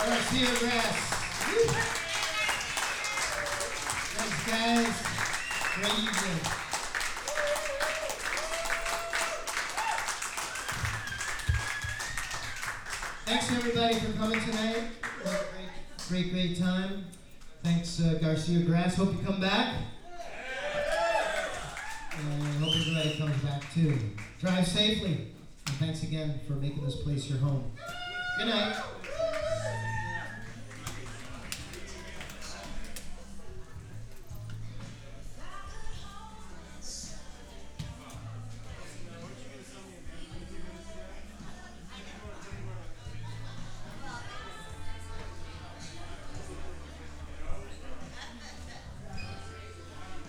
Garcia Grass. Thanks, guys. Great evening. Thanks, everybody, for coming tonight. Great time. Thanks, Garcia Grass. Hope you come back. And hope everybody comes back, too. Drive safely. And thanks again for making this place your home. Good night.